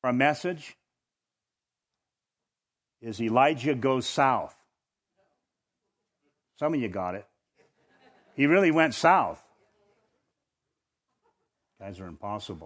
Our message is Elijah goes south. Some of you got it. He really went south. Guys are impossible.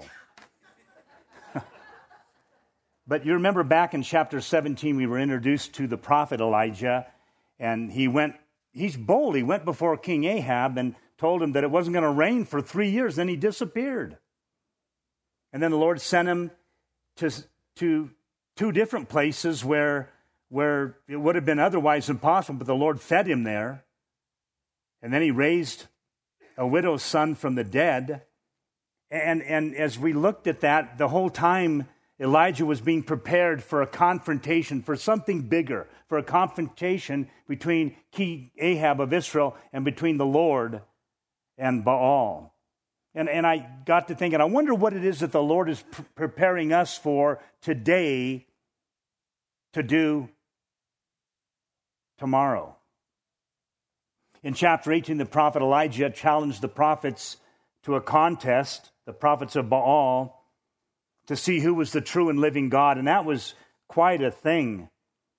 But you remember back in chapter 17, we were introduced to the prophet Elijah, and he's bold. He went before King Ahab and told him that it wasn't going to rain for 3 years. Then he disappeared. And then the Lord sent him to two different places where it would have been otherwise impossible, but the Lord fed him there. And then he raised a widow's son from the dead. And as we looked at that, the whole time Elijah was being prepared for a confrontation, for something bigger, for a confrontation between King Ahab of Israel and between the Lord and Baal. And I got to thinking, I wonder what it is that the Lord is preparing us for today to do tomorrow. In chapter 18, the prophet Elijah challenged the prophets to a contest, the prophets of Baal, to see who was the true and living God. And that was quite a thing.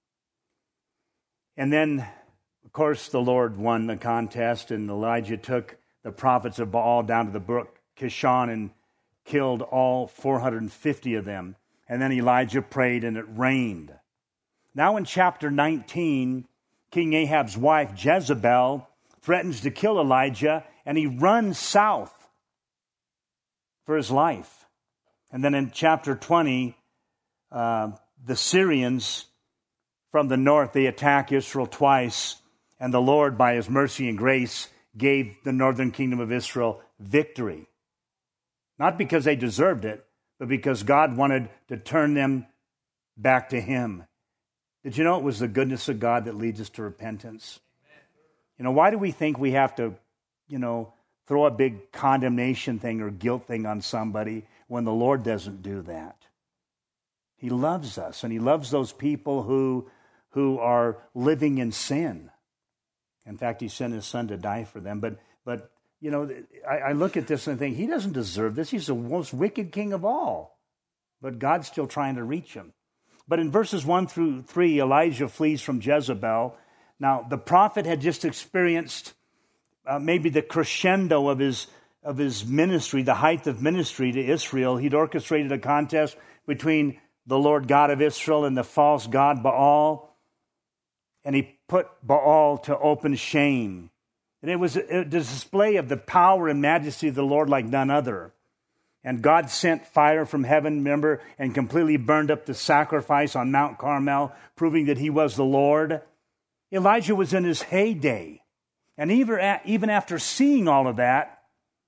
And then, of course, the Lord won the contest, and Elijah took the prophets of Baal down to the brook Kishon and killed all 450 of them. And then Elijah prayed, and it rained. Now in chapter 19, King Ahab's wife, Jezebel, threatens to kill Elijah, and he runs south for his life. And then in chapter 20, the Syrians from the north, they attack Israel twice, and the Lord, by his mercy and grace, gave the northern kingdom of Israel victory. Not because they deserved it, but because God wanted to turn them back to him. Did you know it was the goodness of God that leads us to repentance? You know, why do we think we have to, throw a big condemnation thing or guilt thing on somebody when the Lord doesn't do that? He loves us, and he loves those people who are living in sin. In fact, he sent his son to die for them. But I look at this and think, he doesn't deserve this. He's the most wicked king of all. But God's still trying to reach him. But in verses 1 through 3, Elijah flees from Jezebel. Now, the prophet had just experienced maybe the crescendo of his ministry, the height of ministry to Israel. He'd orchestrated a contest between the Lord God of Israel and the false god Baal. And he put Baal to open shame. And it was a display of the power and majesty of the Lord like none other. And God sent fire from heaven, remember, and completely burned up the sacrifice on Mount Carmel, proving that he was the Lord. Elijah was in his heyday. And even after seeing all of that,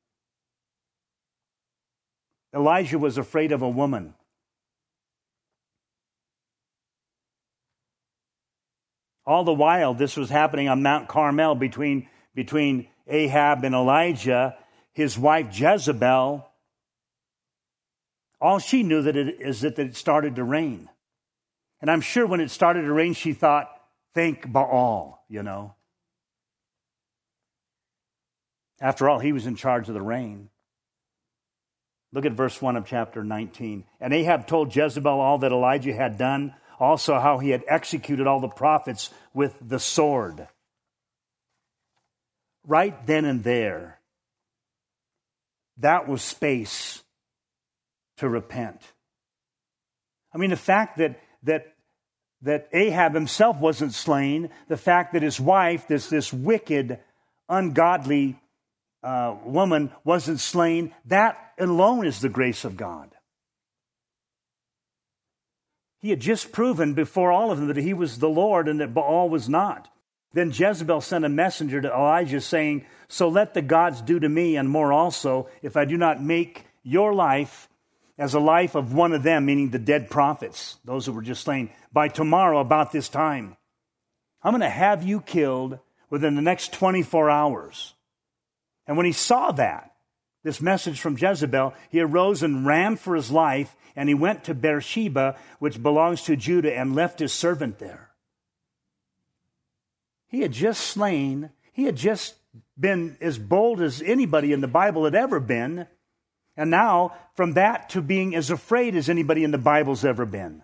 Elijah was afraid of a woman. All the while, this was happening on Mount Carmel between Ahab and Elijah. His wife Jezebel, all she knew that it started to rain. And I'm sure when it started to rain, she thought, thank Baal, After all, he was in charge of the rain. Look at verse 1 of chapter 19. And Ahab told Jezebel all that Elijah had done, also how he had executed all the prophets with the sword. Right then and there, that was space to repent. I mean, the fact that Ahab himself wasn't slain, the fact that his wife, this wicked, ungodly woman wasn't slain, that alone is the grace of God. He had just proven before all of them that he was the Lord and that Baal was not. Then Jezebel sent a messenger to Elijah saying, so let the gods do to me and more also, if I do not make your life as a life of one of them, meaning the dead prophets, those who were just slain, by tomorrow about this time. I'm going to have you killed within the next 24 hours. And when he saw that, this message from Jezebel, he arose and ran for his life, and he went to Beersheba, which belongs to Judah, and left his servant there. He had just been as bold as anybody in the Bible had ever been, And now, from that to being as afraid as anybody in the Bible's ever been.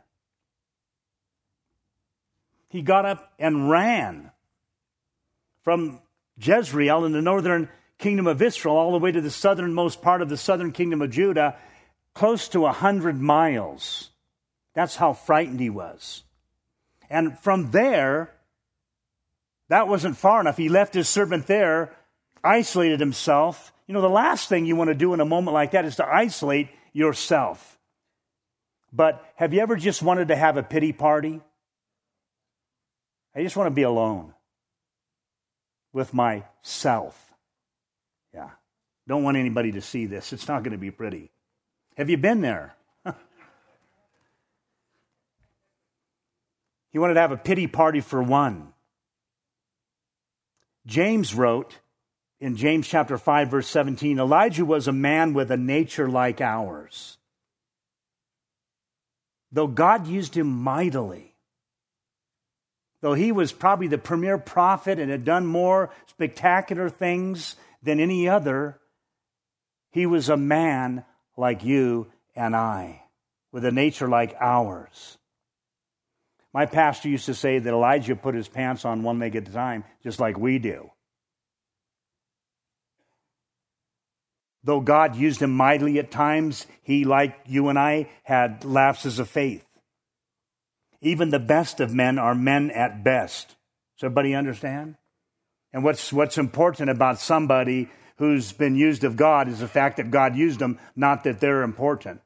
He got up and ran from Jezreel in the northern kingdom of Israel all the way to the southernmost part of the southern kingdom of Judah, close to 100 miles. That's how frightened he was. And from there, that wasn't far enough. He left his servant there, isolated himself. You know, the last thing you want to do in a moment like that is to isolate yourself. But have you ever just wanted to have a pity party? I just want to be alone with myself. Yeah. Don't want anybody to see this. It's not going to be pretty. Have you been there? He wanted to have a pity party for one. James wrote in James chapter 5, verse 17, Elijah was a man with a nature like ours. Though God used him mightily, though he was probably the premier prophet and had done more spectacular things than any other, he was a man like you and I, with a nature like ours. My pastor used to say that Elijah put his pants on one leg at a time, just like we do. Though God used him mightily at times, he, like you and I, had lapses of faith. Even the best of men are men at best. Does everybody understand? And what's important about somebody who's been used of God is the fact that God used them, not that they're important.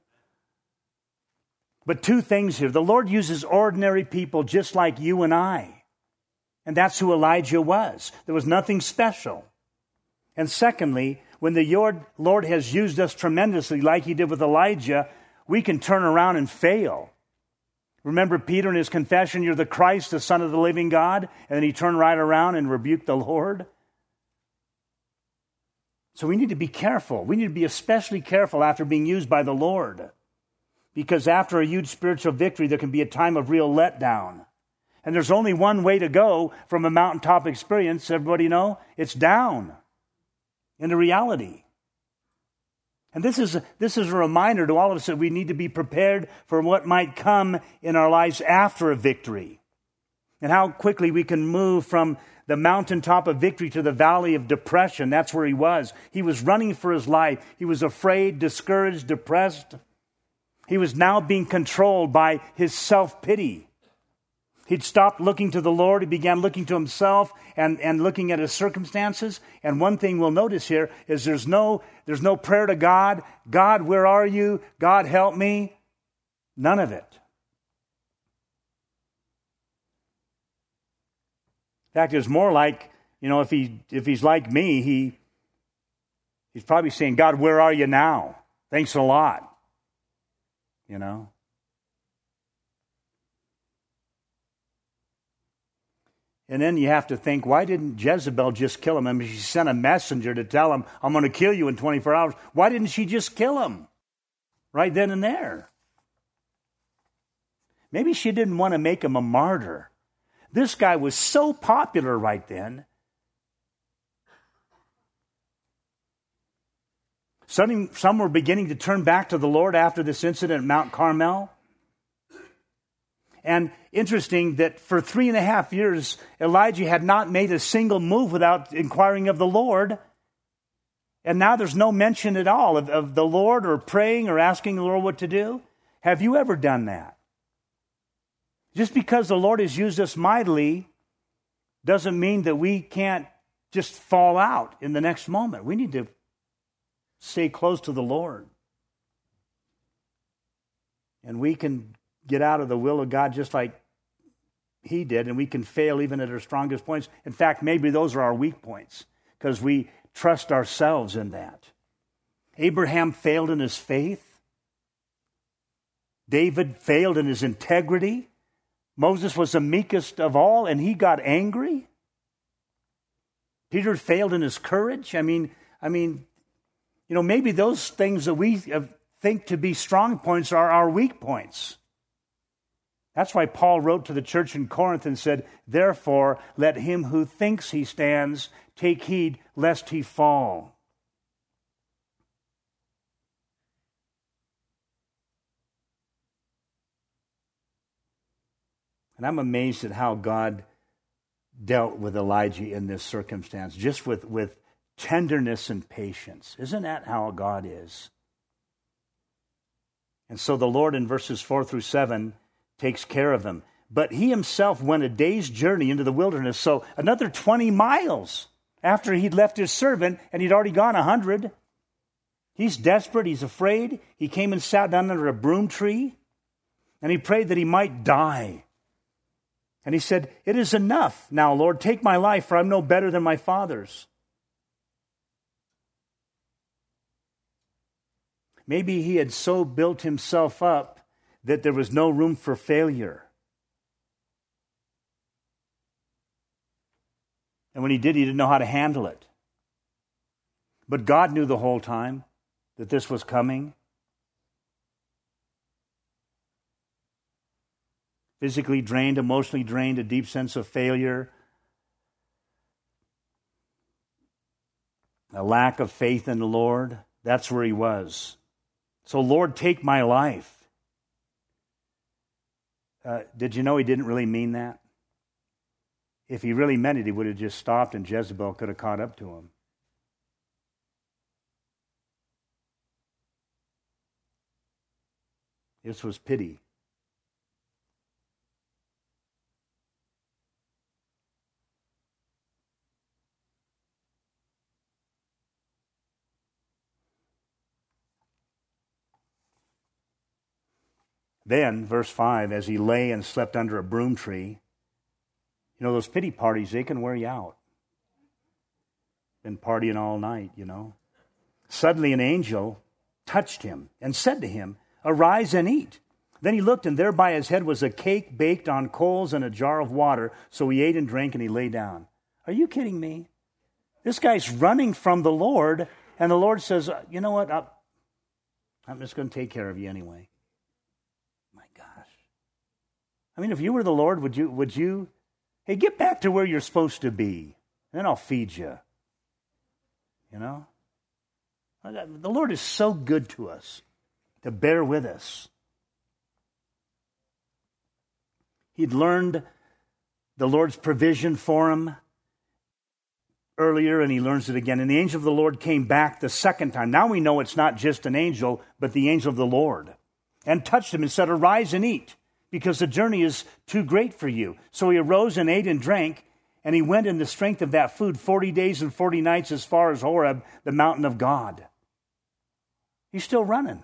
But two things here. The Lord uses ordinary people just like you and I. And that's who Elijah was. There was nothing special. And secondly, when the Lord has used us tremendously like he did with Elijah, we can turn around and fail. Remember Peter in his confession, you're the Christ, the Son of the living God? And then he turned right around and rebuked the Lord. So we need to be careful. We need to be especially careful after being used by the Lord. Because after a huge spiritual victory, there can be a time of real letdown. And there's only one way to go from a mountaintop experience, everybody know? It's down into reality. And this is a reminder to all of us that we need to be prepared for what might come in our lives after a victory. And how quickly we can move from the mountaintop of victory to the valley of depression. That's where he was. He was running for his life. He was afraid, discouraged, depressed. He was now being controlled by his self-pity. He'd stopped looking to the Lord. He began looking to himself and looking at his circumstances. And one thing we'll notice here is there's no prayer to God. God, where are you? God, help me. None of it. In fact, it's more like, if he's like me, he's probably saying, God, where are you now? Thanks a lot. And then you have to think, why didn't Jezebel just kill him? I mean, she sent a messenger to tell him, I'm going to kill you in 24 hours. Why didn't she just kill him right then and there? Maybe she didn't want to make him a martyr. This guy was so popular right then. Some were beginning to turn back to the Lord after this incident at Mount Carmel. And interesting that for 3.5 years, Elijah had not made a single move without inquiring of the Lord. And now there's no mention at all of the Lord or praying or asking the Lord what to do. Have you ever done that? Just because the Lord has used us mightily doesn't mean that we can't just fall out in the next moment. We need to stay close to the Lord. And we can get out of the will of God just like he did, and we can fail even at our strongest points. In fact, maybe those are our weak points because we trust ourselves in that. Abraham failed in his faith. David failed in his integrity. Moses was the meekest of all, and he got angry. Peter failed in his courage. I mean, maybe those things that we think to be strong points are our weak points. That's why Paul wrote to the church in Corinth and said, therefore, let him who thinks he stands take heed lest he fall. And I'm amazed at how God dealt with Elijah in this circumstance, just with tenderness and patience. Isn't that how God is? And so the Lord in verses 4 through 7 takes care of him. But he himself went a day's journey into the wilderness, so another 20 miles after he'd left his servant, and he'd already gone 100. He's desperate, he's afraid. He came and sat down under a broom tree, and he prayed that he might die. And he said, "It is enough now, Lord, take my life, for I'm no better than my father's." Maybe he had so built himself up that there was no room for failure. And when he did, he didn't know how to handle it. But God knew the whole time that this was coming. Physically drained, emotionally drained, a deep sense of failure, a lack of faith in the Lord. That's where he was. So, Lord, take my life. Did you know he didn't really mean that? If he really meant it, he would have just stopped and Jezebel could have caught up to him. This was pity. Then, verse 5, as he lay and slept under a broom tree, you know, those pity parties, they can wear you out. Been partying all night, you know. Suddenly an angel touched him and said to him, "Arise and eat." Then he looked, and there by his head was a cake baked on coals and a jar of water. So he ate and drank, and he lay down. Are you kidding me? This guy's running from the Lord, and the Lord says, "You know what? I'm just going to take care of you anyway." My gosh. I mean, if you were the Lord, would you, hey, get back to where you're supposed to be, and then I'll feed you. You know? The Lord is so good to us, to bear with us. He'd learned the Lord's provision for him earlier, and he learns it again. And the angel of the Lord came back the second time. Now we know it's not just an angel, but the angel of the Lord. And touched him and said, "Arise and eat, because the journey is too great for you." So he arose and ate and drank, and he went in the strength of that food 40 days and 40 nights as far as Horeb, the mountain of God. He's still running.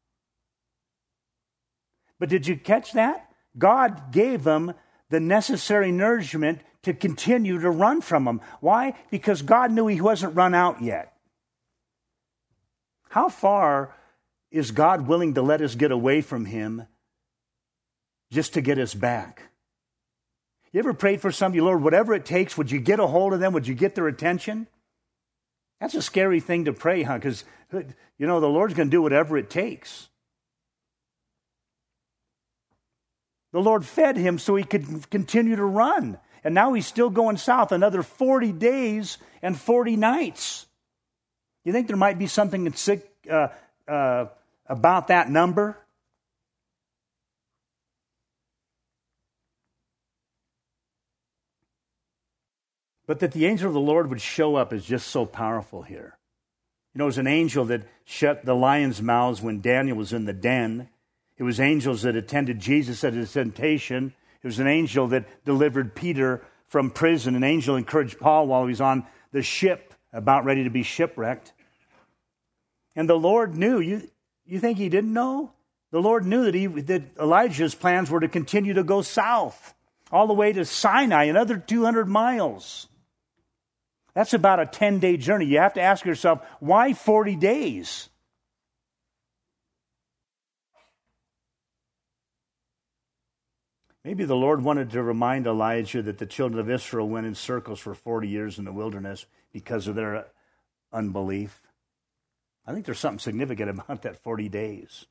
But did you catch that? God gave him the necessary nourishment to continue to run from him. Why? Because God knew he wasn't run out yet. How far is God willing to let us get away from him just to get us back? You ever prayed for somebody, Lord, whatever it takes, would you get a hold of them? Would you get their attention? That's a scary thing to pray, huh? Because, you know, the Lord's going to do whatever it takes. The Lord fed him so he could continue to run. And now he's still going south another 40 days and 40 nights. You think there might be something that's sick about that number? But that the angel of the Lord would show up is just so powerful here. You know, it was an angel that shut the lions' mouths when Daniel was in the den. It was angels that attended Jesus at his temptation. It was an angel that delivered Peter from prison. An angel encouraged Paul while he was on the ship, about ready to be shipwrecked. And the Lord knew. You think he didn't know? The Lord knew that Elijah's plans were to continue to go south, all the way to Sinai, another 200 miles. That's about a 10-day journey. You have to ask yourself, why 40 days? Maybe the Lord wanted to remind Elijah that the children of Israel went in circles for 40 years in the wilderness because of their unbelief. I think there's something significant about that 40 days.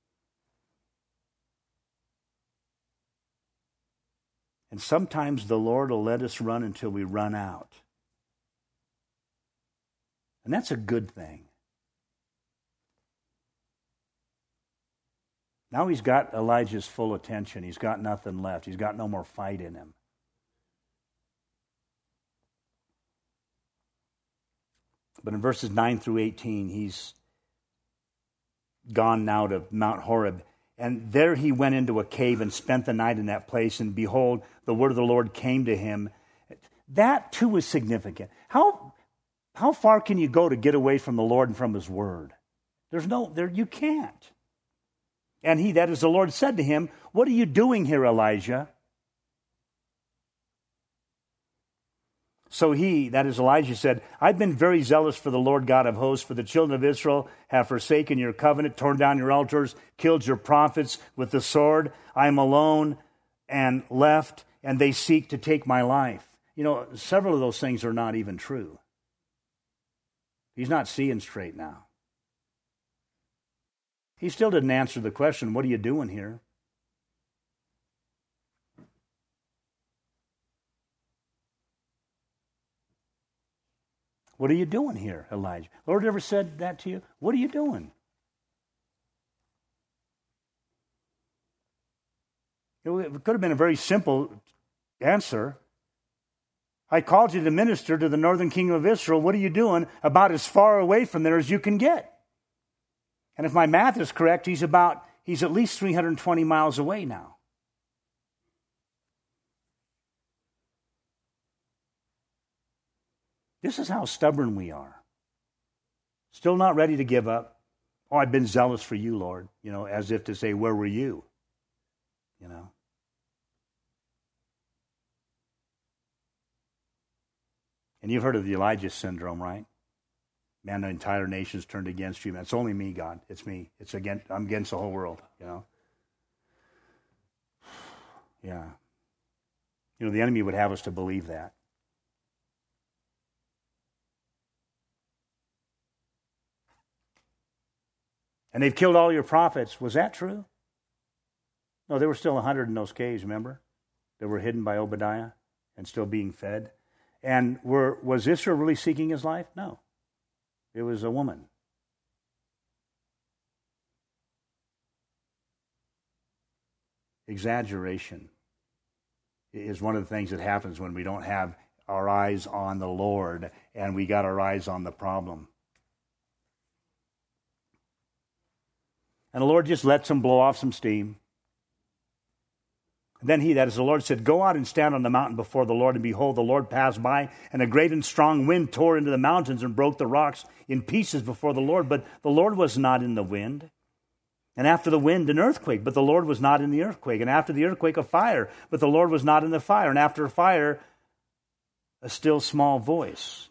And sometimes the Lord will let us run until we run out. And that's a good thing. Now he's got Elijah's full attention. He's got nothing left. He's got no more fight in him. But in verses 9 through 18, he's gone now to Mount Horeb. And there he went into a cave and spent the night in that place. And behold, the word of the Lord came to him. That too is significant. How far can you go to get away from the Lord and from his word? You can't. And he, that is the Lord, said to him, "What are you doing here, Elijah?" So he, that is Elijah, said, "I've been very zealous for the Lord God of hosts, for the children of Israel have forsaken your covenant, torn down your altars, killed your prophets with the sword. I am alone and left, and they seek to take my life." You know, several of those things are not even true. He's not seeing straight now. He still didn't answer the question, "What are you doing here?" What are you doing here, Elijah? Lord ever said that to you? What are you doing? It could have been a very simple answer. "I called you to minister to the northern kingdom of Israel. What are you doing? About as far away from there as you can get." And if my math is correct, he's at least 320 miles away now. This is how stubborn we are. Still not ready to give up. "Oh, I've been zealous for you, Lord." You know, as if to say, "Where were you?" You know. And you've heard of the Elijah syndrome, right? Man, the entire nation's turned against you. Man, it's only me, God. It's me. I'm against the whole world, you know. Yeah. You know, the enemy would have us to believe that. "And they've killed all your prophets." Was that true? No, there were still 100 in those caves, remember? That were hidden by Obadiah and still being fed. And was Israel really seeking his life? No. It was a woman. Exaggeration is one of the things that happens when we don't have our eyes on the Lord and we got our eyes on the problem. And the Lord just lets him blow off some steam. Then he, that is the Lord, said, "Go out and stand on the mountain before the Lord." And behold, the Lord passed by, and a great and strong wind tore into the mountains and broke the rocks in pieces before the Lord. But the Lord was not in the wind. And after the wind, an earthquake, but the Lord was not in the earthquake. And after the earthquake, a fire, but the Lord was not in the fire. And after a fire, a still small voice.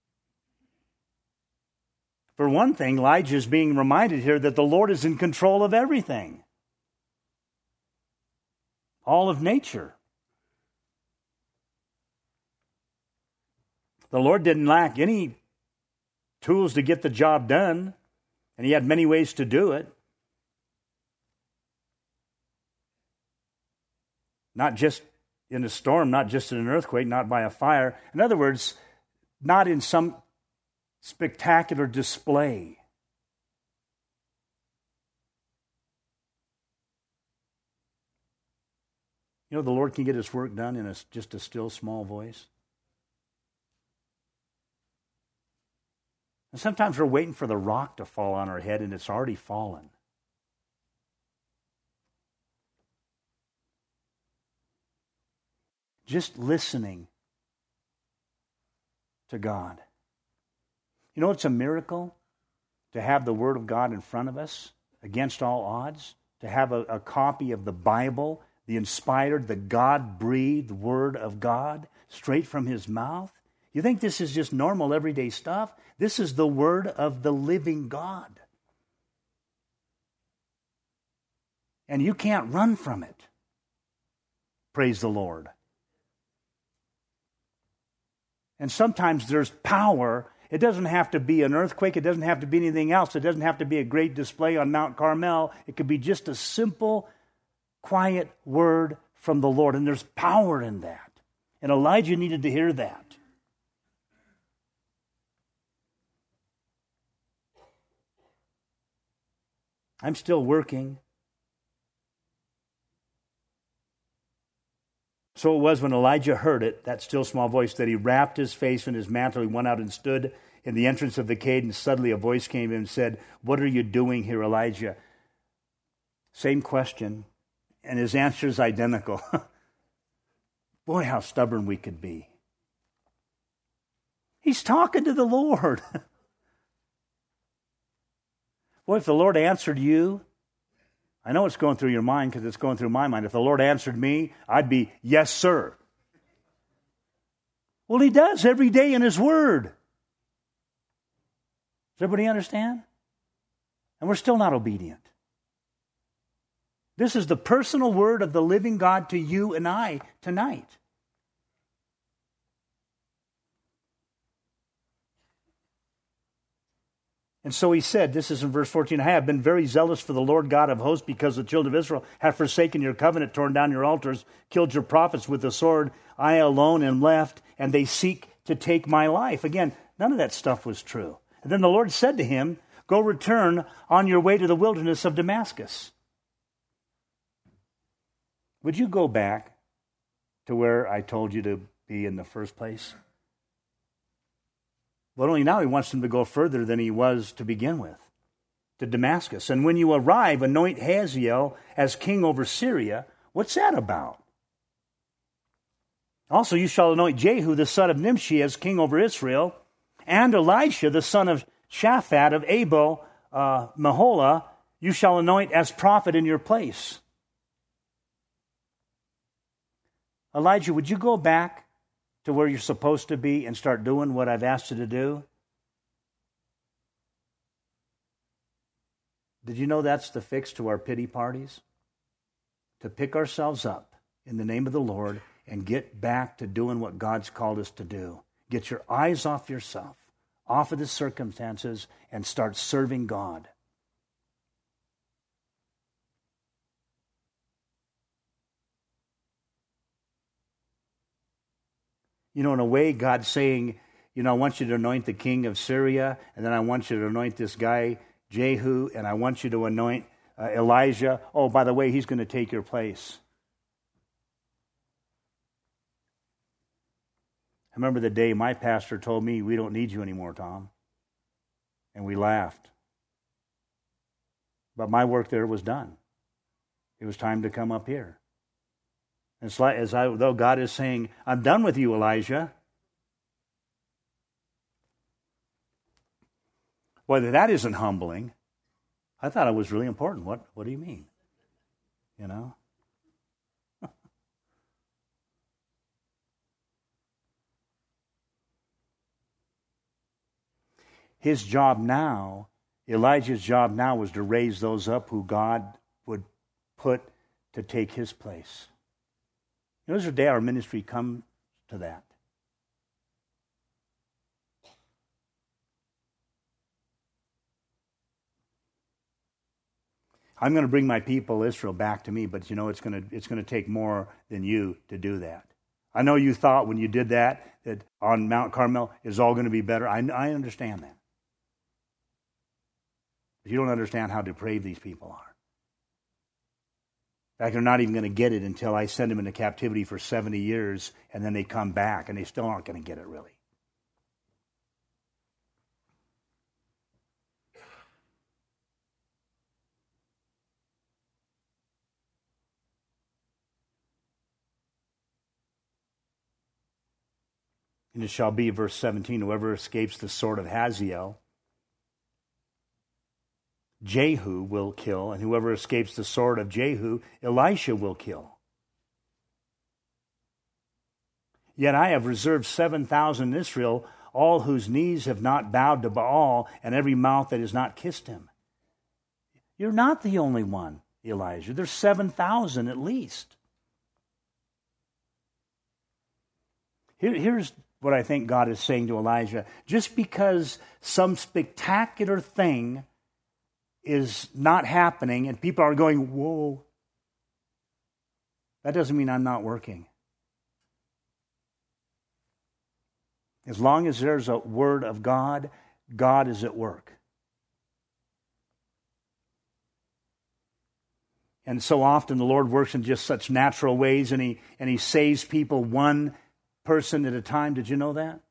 For one thing, Elijah is being reminded here that the Lord is in control of everything. All of nature. The Lord didn't lack any tools to get the job done, and he had many ways to do it. Not just in a storm, not just in an earthquake, not by a fire. In other words, not in some spectacular display. You know, the Lord can get his work done in just a still small voice. And sometimes we're waiting for the rock to fall on our head, and it's already fallen. Just listening to God. You know, it's a miracle to have the Word of God in front of us against all odds, to have a copy of the Bible, the inspired, the God-breathed Word of God, straight from his mouth. You think this is just normal, everyday stuff? This is the Word of the living God. And you can't run from it. Praise the Lord. And sometimes there's power. It doesn't have to be an earthquake. It doesn't have to be anything else. It doesn't have to be a great display on Mount Carmel. It could be just a simple, quiet word from the Lord. And there's power in that. And Elijah needed to hear that. I'm still working. So it was when Elijah heard it, that still small voice, that he wrapped his face in his mantle. He went out and stood in the entrance of the cave, and suddenly a voice came to him and said, "What are you doing here, Elijah?" Same question, and his answer is identical. Boy, how stubborn we could be. He's talking to the Lord. Boy, if the Lord answered you, I know it's going through your mind because it's going through my mind. If the Lord answered me, I'd be, "Yes, sir." Well, he does every day in his word. Does everybody understand? And we're still not obedient. This is the personal word of the living God to you and I tonight. And so he said, this is in verse 14, "I have been very zealous for the Lord God of hosts, because the children of Israel have forsaken your covenant, torn down your altars, killed your prophets with the sword. I alone am left, and they seek to take my life." Again, none of that stuff was true. And then the Lord said to him, "Go return on your way to the wilderness of Damascus." Would you go back to where I told you to be in the first place? But only now he wants him to go further than he was to begin with, to Damascus. "And when you arrive, anoint Hazael as king over Syria." What's that about? "Also you shall anoint Jehu the son of Nimshi as king over Israel, and Elisha the son of Shaphat of Abel Meholah you shall anoint as prophet in your place." Elijah, would you go back to where you're supposed to be and start doing what I've asked you to do? Did you know that's the fix to our pity parties? To pick ourselves up in the name of the Lord and get back to doing what God's called us to do. Get your eyes off yourself, off of the circumstances, and start serving God. You know, in a way, God's saying, I want you to anoint the king of Syria, and then I want you to anoint this guy, Jehu, and I want you to anoint Elijah. Oh, by the way, he's going to take your place. I remember the day my pastor told me, "We don't need you anymore, Tom." And we laughed. But my work there was done. It was time to come up here. It's like though God is saying, "I'm done with you, Elijah." Whether that isn't humbling, I thought it was really important. What do you mean? His job now, Elijah's job now, was to raise those up who God would put to take his place. There's a day our ministry comes to that. I'm going to bring my people Israel back to me, but it's going to take more than you to do that. I know you thought when you did that on Mount Carmel is all going to be better. I understand that. But you don't understand how depraved these people are. In fact, they're not even going to get it until I send them into captivity for 70 years, and then they come back, and they still aren't going to get it, really. And it shall be, verse 17, whoever escapes the sword of Hazael, Jehu will kill, and whoever escapes the sword of Jehu, Elisha will kill. Yet I have reserved 7,000 in Israel, all whose knees have not bowed to Baal, and every mouth that has not kissed him. You're not the only one, Elijah. There's 7,000 at least. Here's what I think God is saying to Elijah. Just because some spectacular thing is not happening and people are going, "Whoa," that doesn't mean I'm not working. As long as there's a word of God, God is at work. And so often the Lord works in just such natural ways, and He saves people one person at a time. Did you know that?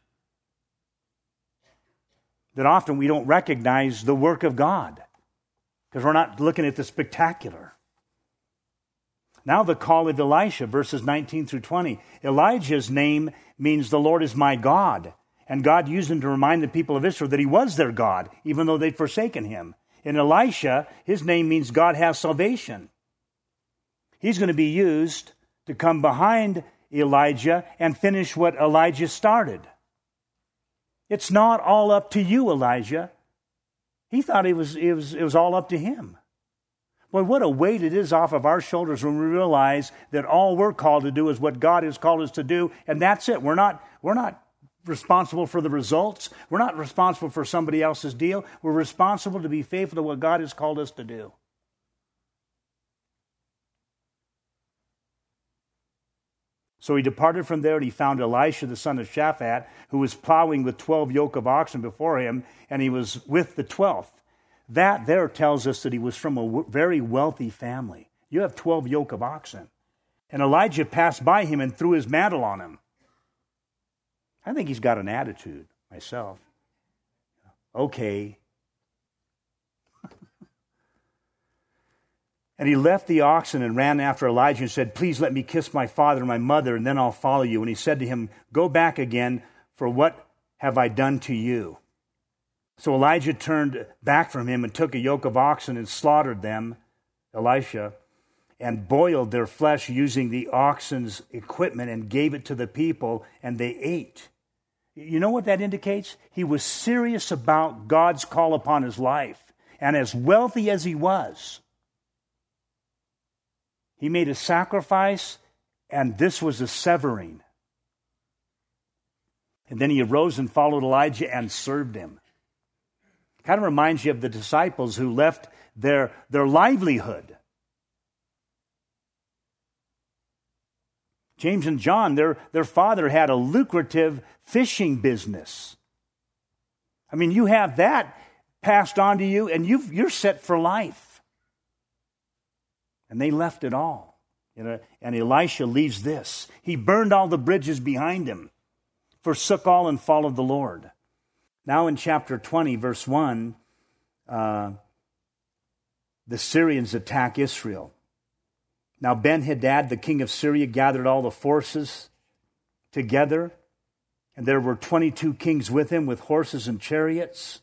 That often we don't recognize the work of God because we're not looking at the spectacular. Now the call of Elisha, verses 19 through 20. Elijah's name means the Lord is my God. And God used him to remind the people of Israel that He was their God, even though they'd forsaken Him. In Elisha, his name means God has salvation. He's going to be used to come behind Elijah and finish what Elijah started. It's not all up to you, Elijah. He thought it was all up to him. Boy, what a weight it is off of our shoulders when we realize that all we're called to do is what God has called us to do, and that's it. We're not responsible for the results. We're not responsible for somebody else's deal. We're responsible to be faithful to what God has called us to do. So he departed from there, and he found Elisha, the son of Shaphat, who was plowing with 12 yoke of oxen before him, and he was with the 12th. That there tells us that he was from a very wealthy family. You have 12 yoke of oxen. And Elijah passed by him and threw his mantle on him. I think he's got an attitude, myself. Okay. And he left the oxen and ran after Elijah and said, "Please let me kiss my father and my mother, and then I'll follow you." And he said to him, "Go back again, for what have I done to you?" So Elijah turned back from him and took a yoke of oxen and slaughtered them, Elisha, and boiled their flesh using the oxen's equipment and gave it to the people, and they ate. You know what that indicates? He was serious about God's call upon his life. And as wealthy as he was, he made a sacrifice, and this was a severing. And then he arose and followed Elijah and served him. Kind of reminds you of the disciples who left their livelihood. James and John, their father had a lucrative fishing business. I mean, you have that passed on to you, and you're set for life. And they left it all. And Elisha leaves this. He burned all the bridges behind him, forsook all and followed the Lord. Now in chapter 20, verse 1, the Syrians attack Israel. Now Ben-Hadad, the king of Syria, gathered all the forces together, and there were 22 kings with him with horses and chariots.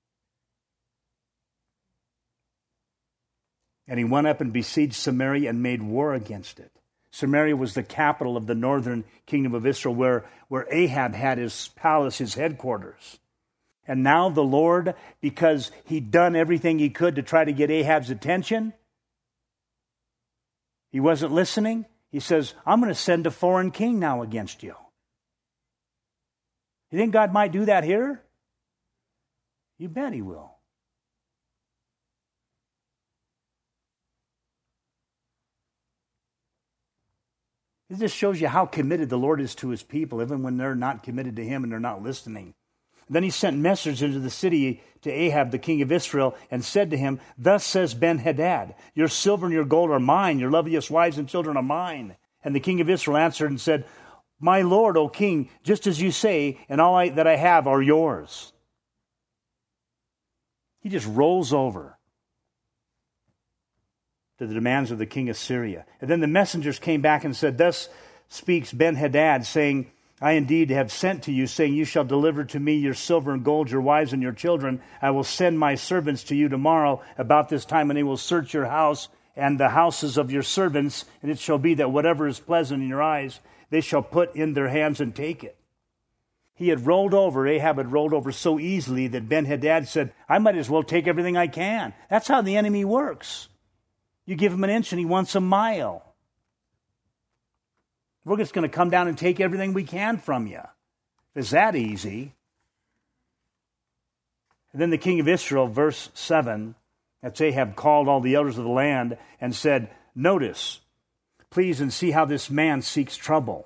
And he went up and besieged Samaria and made war against it. Samaria was the capital of the northern kingdom of Israel, where Ahab had his palace, his headquarters. And now the Lord, because he'd done everything he could to try to get Ahab's attention, he wasn't listening. He says, "I'm going to send a foreign king now against you." You think God might do that here? You bet he will. It just shows you how committed the Lord is to his people, even when they're not committed to him and they're not listening. Then he sent messengers into the city to Ahab, the king of Israel, and said to him, "Thus says Ben-Hadad, your silver and your gold are mine, your loveliest wives and children are mine." And the king of Israel answered and said, "My lord, O king, just as you say, and all that I have are yours." He just rolls over to the demands of the king of Syria. And then the messengers came back and said, "Thus speaks Ben-Hadad, saying, I indeed have sent to you, saying, you shall deliver to me your silver and gold, your wives and your children. I will send my servants to you tomorrow about this time, and they will search your house and the houses of your servants, and it shall be that whatever is pleasant in your eyes, they shall put in their hands and take it." He had rolled over, Ahab had rolled over so easily that Ben-Hadad said, "I might as well take everything I can." That's how the enemy works. You give him an inch and he wants a mile. We're just going to come down and take everything we can from you. It's that easy. And then the king of Israel, verse 7, that's Ahab, called all the elders of the land and said, "Notice, please, and see how this man seeks trouble.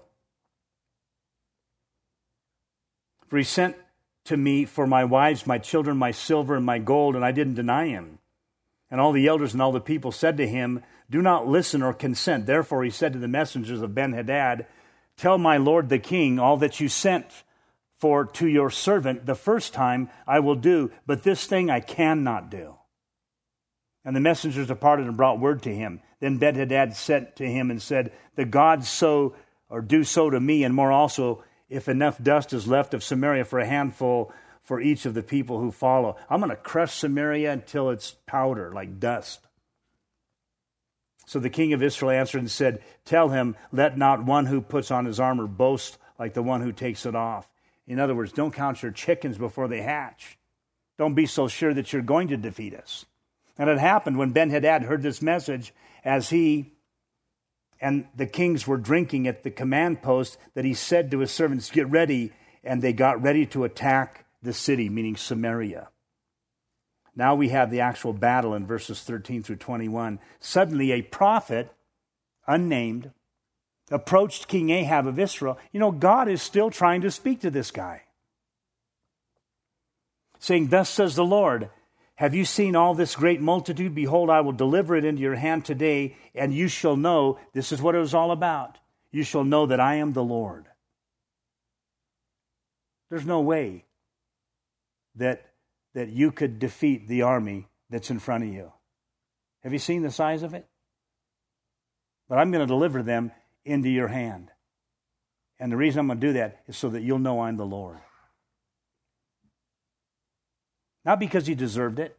For he sent to me for my wives, my children, my silver, and my gold, and I didn't deny him. And all the elders and all the people said to him, do not listen or consent. Therefore he said to the messengers of Ben-Hadad, tell my lord the king all that you sent for to your servant the first time I will do, but this thing I cannot do. And the messengers departed and brought word to him. Then Ben-Hadad sent to him and said, the gods so or do so to me, and more also, if enough dust is left of Samaria for a handful for each of the people who follow. I'm going to crush Samaria until it's powder, like dust. So the king of Israel answered and said, tell him, let not one who puts on his armor boast like the one who takes it off. In other words, don't count your chickens before they hatch. Don't be so sure that you're going to defeat us. And it happened when Ben-Hadad heard this message, as he and the kings were drinking at the command post, that he said to his servants, get ready. And they got ready to attack the city, meaning Samaria. Now we have the actual battle in verses 13 through 21. Suddenly a prophet, unnamed, approached King Ahab of Israel. You know, God is still trying to speak to this guy, saying, thus says the Lord, have you seen all this great multitude? Behold, I will deliver it into your hand today, and you shall know, this is what it was all about. You shall know that I am the Lord. There's no way that you could defeat the army that's in front of you. Have you seen the size of it? But I'm going to deliver them into your hand. And the reason I'm going to do that is so that you'll know I'm the Lord. Not because he deserved it.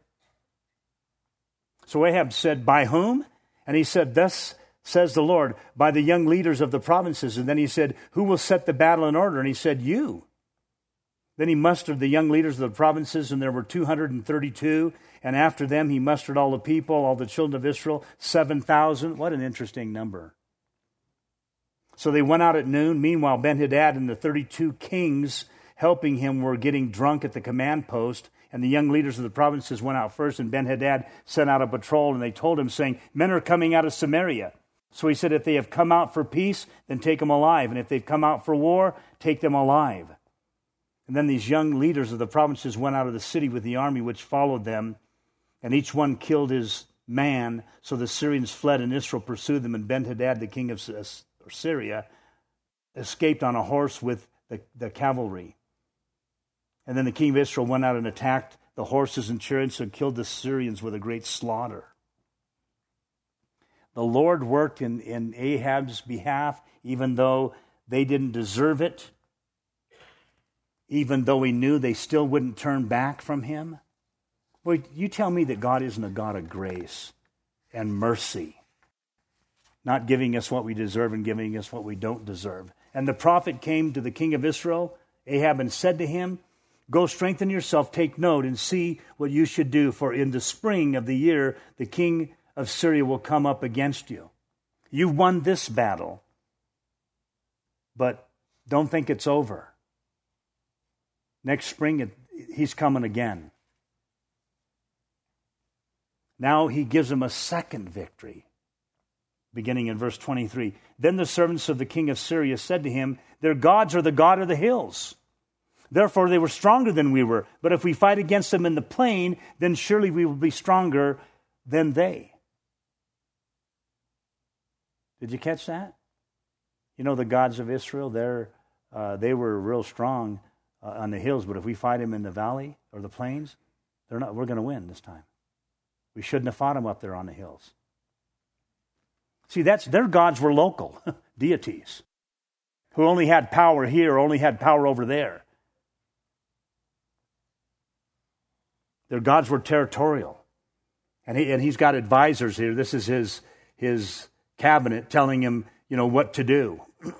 So Ahab said, by whom? And he said, thus says the Lord, by the young leaders of the provinces. And then he said, who will set the battle in order? And he said, you. Then he mustered the young leaders of the provinces, and there were 232. And after them he mustered all the people, all the children of Israel, 7,000. What an interesting number. So they went out at noon. Meanwhile, Ben-Hadad and the 32 kings helping him were getting drunk at the command post. And the young leaders of the provinces went out first, and Ben-Hadad sent out a patrol, and they told him, saying, men are coming out of Samaria. So he said, if they have come out for peace, then take them alive. And if they've come out for war, take them alive. And then these young leaders of the provinces went out of the city with the army which followed them, and each one killed his man. So the Syrians fled, and Israel pursued them. And Ben-Hadad, the king of Syria, escaped on a horse with the cavalry. And then the king of Israel went out and attacked the horses and chariots and killed the Syrians with a great slaughter. The Lord worked in Ahab's behalf, even though they didn't deserve it. Even though he knew they still wouldn't turn back from him. Boy, you tell me that God isn't a God of grace and mercy, not giving us what we deserve and giving us what we don't deserve. And the prophet came to the king of Israel, Ahab, and said to him, go strengthen yourself, take note, and see what you should do, for in the spring of the year the king of Syria will come up against you. You've won this battle, but don't think it's over. Next spring, he's coming again. Now he gives him a second victory, beginning in verse 23. Then the servants of the king of Syria said to him, their gods are the God of the hills. Therefore they were stronger than we were. But if we fight against them in the plain, then surely we will be stronger than they. Did you catch that? You know, the gods of Israel, they were real strong on the hills, but if we fight them in the valley or the plains, we're going to win this time. We shouldn't have fought them up there on the hills. See, their gods were local deities who only had power here or only had power over there. Their gods were territorial. And he's got advisors here. This is his cabinet telling him, what to do.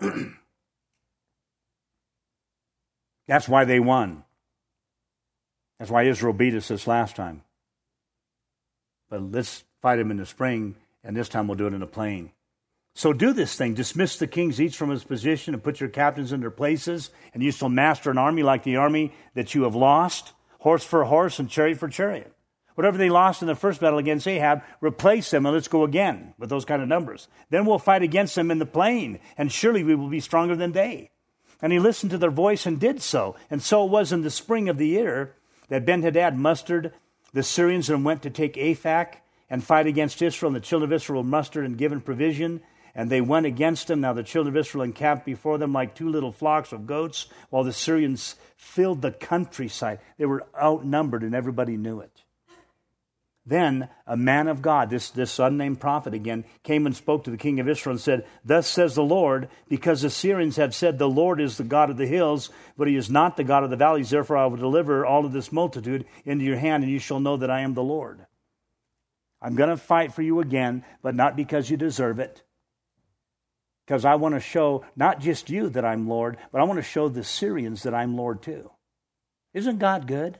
That's why they won. That's why Israel beat us this last time. But let's fight him in the spring, and this time we'll do it in the plain. So do this thing. Dismiss the kings each from his position and put your captains in their places, and you shall master an army like the army that you have lost, horse for horse and chariot for chariot. Whatever they lost in the first battle against Ahab, replace them, and let's go again with those kind of numbers. Then we'll fight against them in the plain, and surely we will be stronger than they. And he listened to their voice and did so. And so it was in the spring of the year that Ben-Hadad mustered the Syrians and went to take Aphek and fight against Israel. And the children of Israel were mustered and given provision, and they went against them. Now the children of Israel encamped before them like two little flocks of goats, while the Syrians filled the countryside. They were outnumbered, and everybody knew it. Then a man of God, this unnamed prophet again, came and spoke to the king of Israel and said, "Thus says the Lord, because the Syrians have said, the Lord is the God of the hills, but he is not the God of the valleys. Therefore I will deliver all of this multitude into your hand, and you shall know that I am the Lord. I'm going to fight for you again, but not because you deserve it. Because I want to show not just you that I'm Lord, but I want to show the Syrians that I'm Lord too." Isn't God good?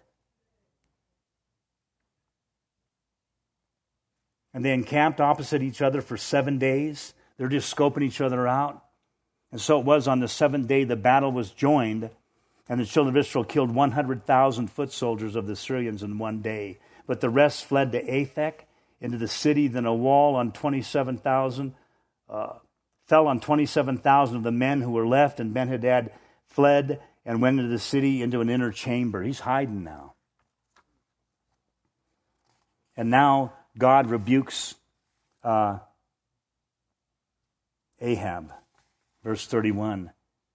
And they encamped opposite each other for 7 days. They're just scoping each other out. And so it was on the 7th day the battle was joined, and the children of Israel killed 100,000 foot soldiers of the Syrians in 1 day. But the rest fled to Aphek, into the city. Then a wall on 27,000 fell on 27,000 of the men who were left, and Ben-Hadad fled and went into the city into an inner chamber. He's hiding now. And now God rebukes Ahab, verse 31.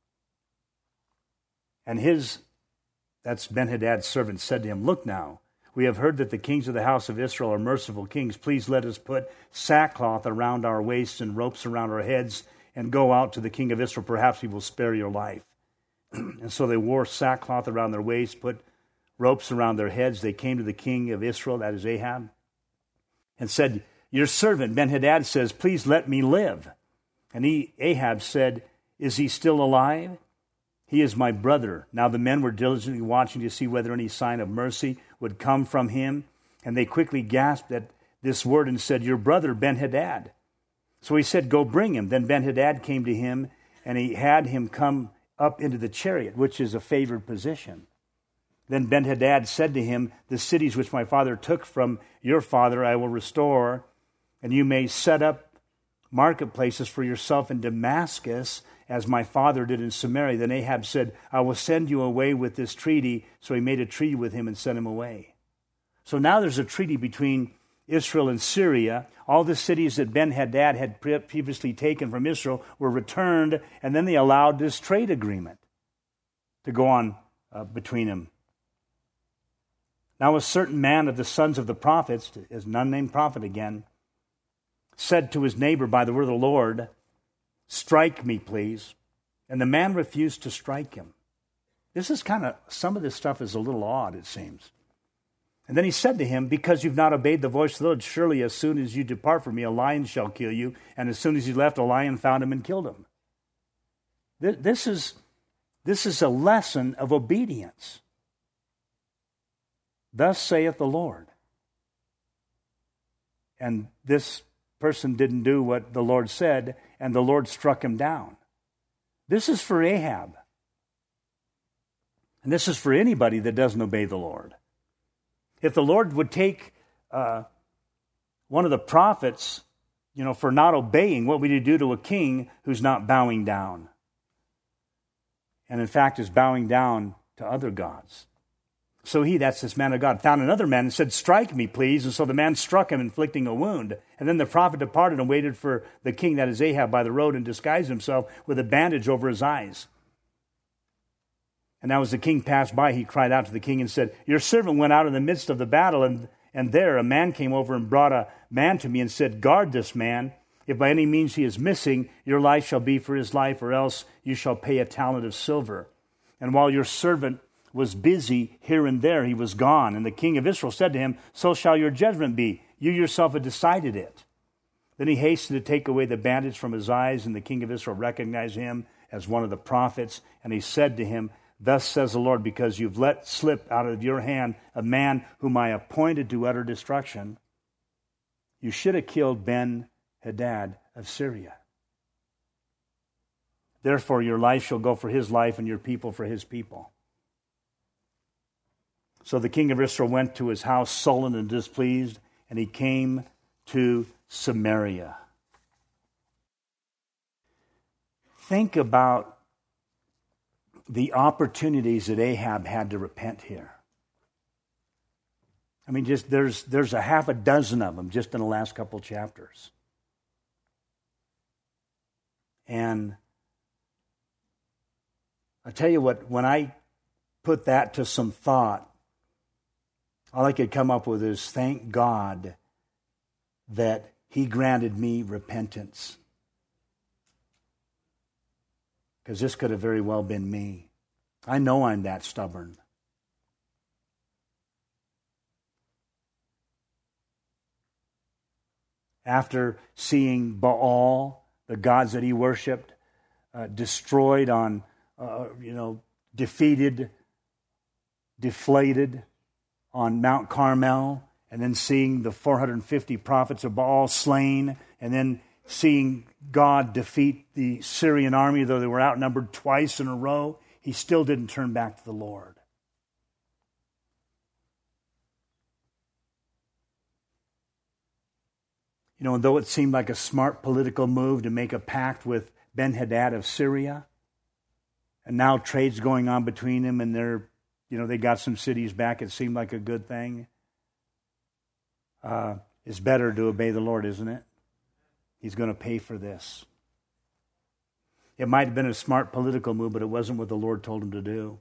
And that's Ben-Hadad's servant, said to him, "Look now, we have heard that the kings of the house of Israel are merciful kings. Please let us put sackcloth around our waists and ropes around our heads and go out to the king of Israel. Perhaps he will spare your life." And so they wore sackcloth around their waists, put ropes around their heads. They came to the king of Israel, that is Ahab, and said, "Your servant Ben-Hadad says, please let me live." And Ahab said, "Is he still alive? He is my brother." Now the men were diligently watching to see whether any sign of mercy would come from him. And they quickly gasped at this word and said, "Your brother Ben-Hadad." So he said, "Go bring him." Then Ben-Hadad came to him, and he had him come up into the chariot, which is a favored position. Then Ben-Hadad said to him, "The cities which my father took from your father I will restore, and you may set up marketplaces for yourself in Damascus, as my father did in Samaria." Then Ahab said, "I will send you away with this treaty." So he made a treaty with him and sent him away. So now there's a treaty between Israel and Syria. All the cities that Ben-Hadad had previously taken from Israel were returned, and then they allowed this trade agreement to go on between them. Now a certain man of the sons of the prophets, is an unnamed prophet again, said to his neighbor by the word of the Lord, "Strike me, please." And the man refused to strike him. This is some of this stuff is a little odd, it seems. And then he said to him, "Because you've not obeyed the voice of the Lord, surely as soon as you depart from me, a lion shall kill you." And as soon as he left, a lion found him and killed him. This is a lesson of obedience. "Thus saith the Lord." And this person didn't do what the Lord said, and the Lord struck him down. This is for Ahab. And this is for anybody that doesn't obey the Lord. If the Lord would take one of the prophets, for not obeying, what would he do to a king who's not bowing down? And in fact is bowing down to other gods. So that's this man of God, found another man and said, "Strike me, please." And so the man struck him, inflicting a wound. And then the prophet departed and waited for the king, that is Ahab, by the road, and disguised himself with a bandage over his eyes. And now as the king passed by, he cried out to the king and said, "Your servant went out in the midst of the battle, and there a man came over and brought a man to me and said, 'Guard this man. If by any means he is missing, your life shall be for his life, or else you shall pay a talent of silver.' And while your servant was busy here and there, he was gone. And the king of Israel said to him, 'So shall your judgment be. You yourself have decided it.' Then he hastened to take away the bandage from his eyes, and the king of Israel recognized him as one of the prophets. And he said to him, 'Thus says the Lord, because you've let slip out of your hand a man whom I appointed to utter destruction, you should have killed Ben-Hadad of Syria. Therefore your life shall go for his life, and your people for his people.' So the king of Israel went to his house sullen and displeased, and he came to Samaria." Think about the opportunities that Ahab had to repent here. I mean, just there's a half a dozen of them just in the last couple chapters. And I tell you what, when I put that to some thought, all I could come up with is thank God that He granted me repentance. Because this could have very well been me. I know I'm that stubborn. After seeing Baal, the gods that he worshipped, destroyed on, defeated, deflated on Mount Carmel, and then seeing the 450 prophets of Baal slain, and then seeing God defeat the Syrian army, though they were outnumbered twice in a row, he still didn't turn back to the Lord. You know, and though it seemed like a smart political move to make a pact with Ben-Hadad of Syria, and now trade's going on between them, and they got some cities back, it seemed like a good thing. It's better to obey the Lord, isn't it? He's going to pay for this. It might have been a smart political move, but it wasn't what the Lord told him to do.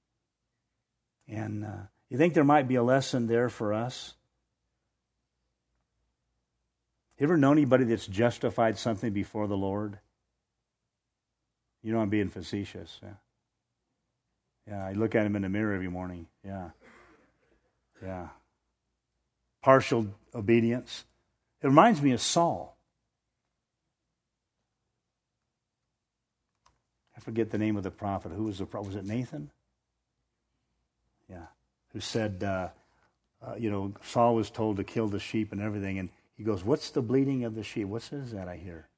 And you think there might be a lesson there for us? You ever know anybody that's justified something before the Lord? You know I'm being facetious. Yeah, I look at him in the mirror every morning. Yeah. Partial obedience. It reminds me of Saul. I forget the name of the prophet. Who was the prophet? Was it Nathan? Yeah. Who said, Saul was told to kill the sheep and everything, and he goes, "What's the bleating of the sheep? What is that I hear?"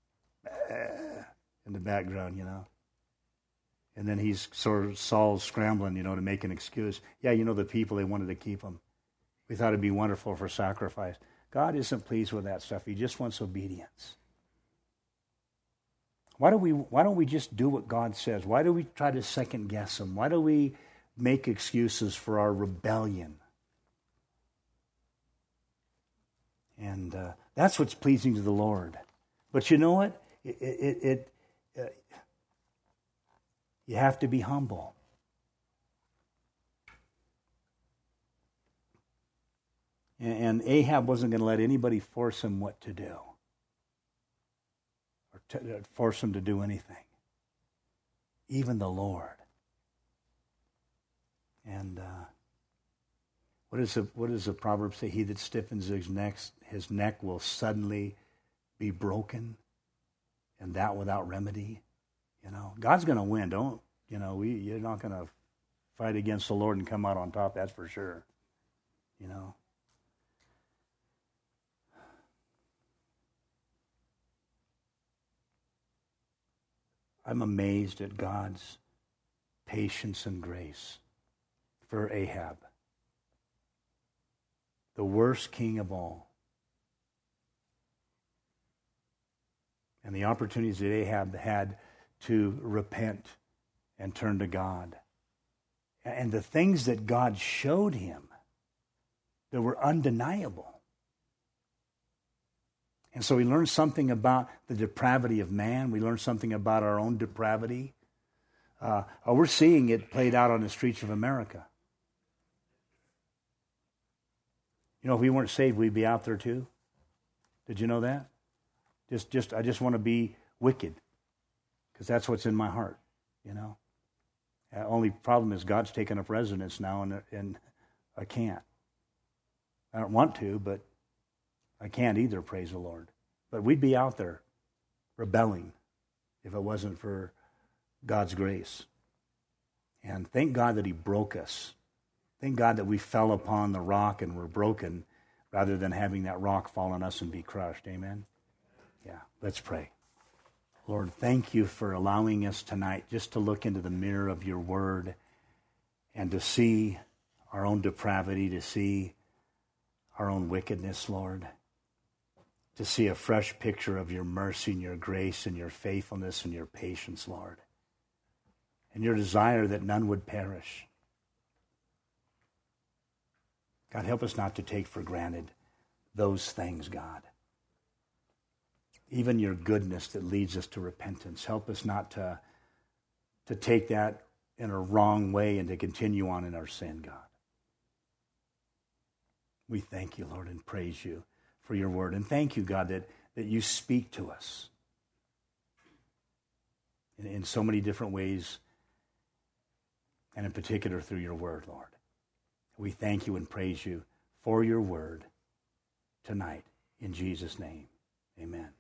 In the background, And then Saul's scrambling, to make an excuse. Yeah, the people, they wanted to keep him. We thought it'd be wonderful for sacrifice. God isn't pleased with that stuff. He just wants obedience. Why don't we just do what God says? Why do we try to second guess Him? Why do we make excuses for our rebellion? And that's what's pleasing to the Lord. But you know what? You have to be humble. And Ahab wasn't going to let anybody force him what to do. Or force him to do anything. Even the Lord. And what does the proverb say? He that stiffens his neck will suddenly be broken, and that without remedy. God's going to win. You're not going to fight against the Lord and come out on top. That's for sure. I'm amazed at God's patience and grace for Ahab, the worst king of all. And the opportunities that Ahab had to repent and turn to God. And the things that God showed him that were undeniable. And so we learned something about the depravity of man. We learned something about our own depravity. We're seeing it played out on the streets of America. If we weren't saved, we'd be out there too. Did you know that? I just want to be wicked, because that's what's in my heart. The only problem is God's taken up residence now, and I can't. I don't want to, but I can't either, praise the Lord. But we'd be out there rebelling if it wasn't for God's grace. And thank God that He broke us. Thank God that we fell upon the rock and were broken rather than having that rock fall on us and be crushed. Amen? Yeah, let's pray. Lord, thank You for allowing us tonight just to look into the mirror of Your Word and to see our own depravity, to see our own wickedness, Lord, to see a fresh picture of Your mercy and Your grace and Your faithfulness and Your patience, Lord, and Your desire that none would perish. God, help us not to take for granted those things, God. Even your goodness that leads us to repentance. Help us not to take that in a wrong way and to continue on in our sin, God. We thank you, Lord, and praise you for your word. And thank you, God, that you speak to us in so many different ways, and in particular through your word, Lord. We thank you and praise you for your word tonight. In Jesus' name, amen.